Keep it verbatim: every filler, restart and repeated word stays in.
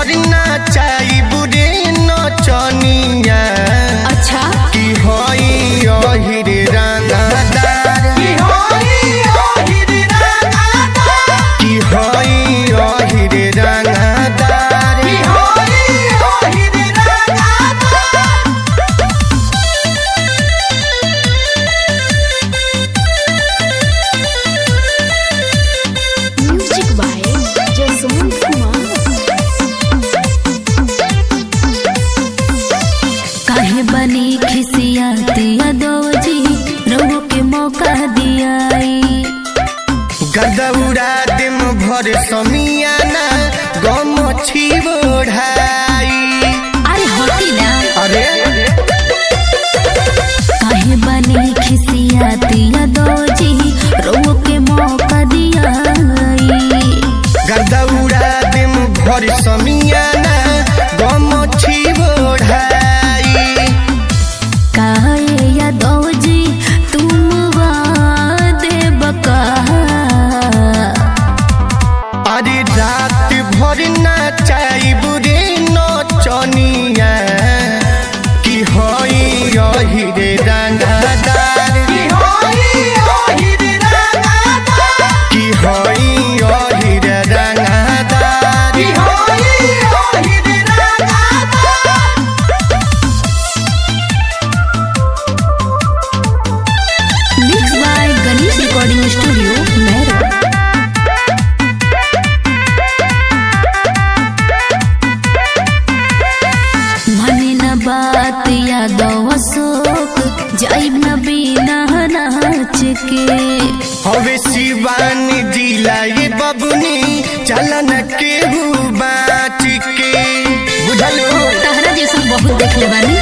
भर नाचाई बुरे नचनिया। अच्छा की होई ओहिरे रंगदार, की होई ओहिरे रंगदार, की होई ओहिरे रंगदार, की होई ओहिरे रंगदार। Music by Jaswant Kumar. काहे बनी खिसियाती अदोजी रहो के मौका दियाई। गदौरा दिम भर समियाना गम छिबोढ़ाई। अरे होती ना अरे काहे बनी खिसियाती अदोजी रहो के मौका दियाई। गदौरा दिम भर समियाना गम छिबोढ़ाई। काहे यादवजी तुम वादे बका। अरे रात भर नाचाई बुरे नचनिया। की होई ओहिरे रंगदार, की होई ओहिरे रंगदार, की होई ओहिरे रंगदार, की होई ओहिरे रंगदार। Mix by Ganesh recording studio Mehra. मने न बात यादव अशोक जाइब न बिना नाच के। हवे शिवानी जिला ये बबुनी चलन केहू बाच के। बुझलो तहरा जैसन बहुत देख ले बानी।